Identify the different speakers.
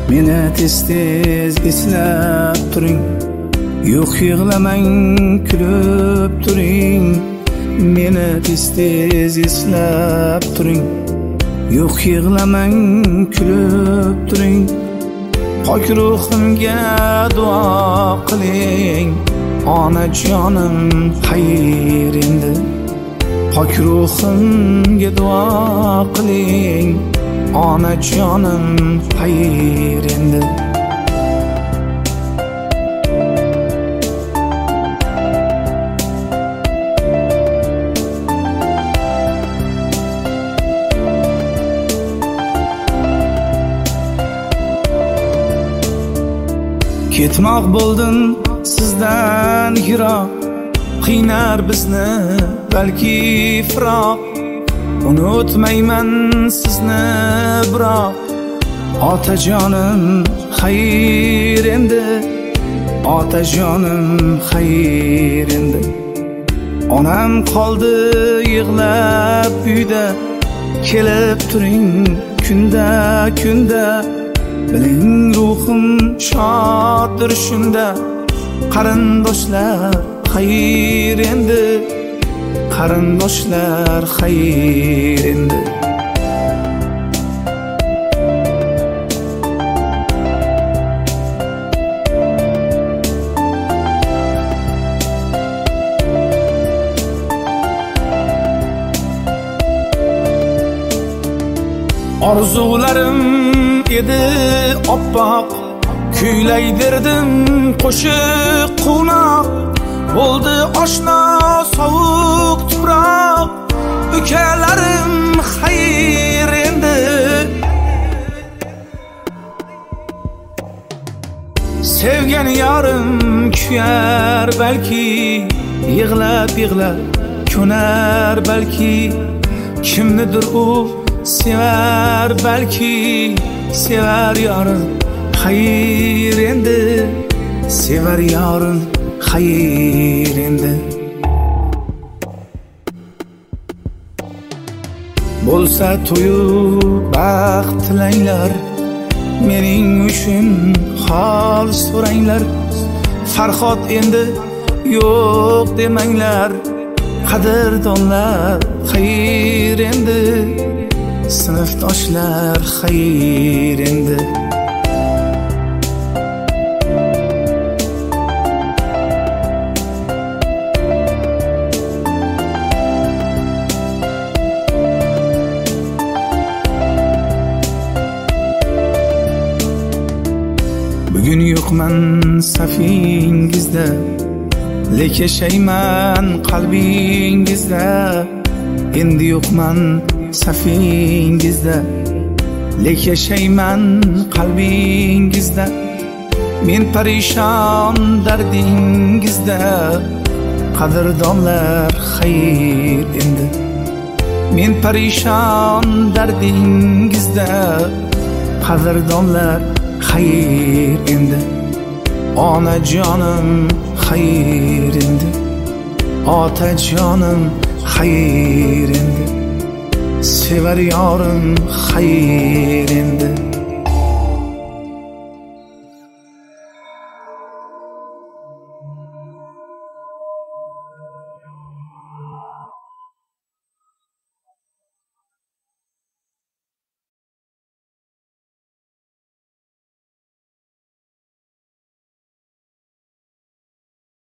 Speaker 1: meni tez-tez eslab turing. Yo'q yig'lamang, kulib turing. Meni tez-tez eslab turing. Yo'q yig'lamang, kulib turing. Pok ruhimga duo qiling. Onajonim xayr endi. Pok ruhimga duo qiling. Onajonim xayr endi. Ketmoq bo'ldim sizdan yiroq, qiynar bizni balki firoq. Unutmayman sizni biroq, otajonim xayr endi. Otajonim xayr endi. Onam qoldi yig'lab uyda, kelib turing kunda kunda. Biling ruhim shoddir shunda. Qarindoshlar xayr endi. Qarindoshlar xayr endi. Orzularim edi oppoq, kuylaydirdim qo'shiq quvnoq. Bo'ldi oshno sovuq tuproq, ukalarim xayr endi. Sevgan yorim kuyar balki, yig'lab yig'lab ko'nar balki. Kimnidir u sevar balki, sevar yorim xayr endi. Sevar yorim xayr endi. Bo'lsa to'yu baxt tilanglar, mening uchun hol so'ranglar. Farhod endi yo'q demanglar. Qadrdonlar xayr endi. Sinfdoshlar xayr endi. Bugun yo'qman safingizda, lekin yashayman qalbingizda. Endi yo'qman safingizda, lekin yashayman qalbingizda. Men parishon dardingizda. Qadrdonlar xayr endi. Men parishon dardingizda. Qadrdonlar xayr endi. Onajonim xayr endi. Otajonim xayr endi. Sevar yorim xayr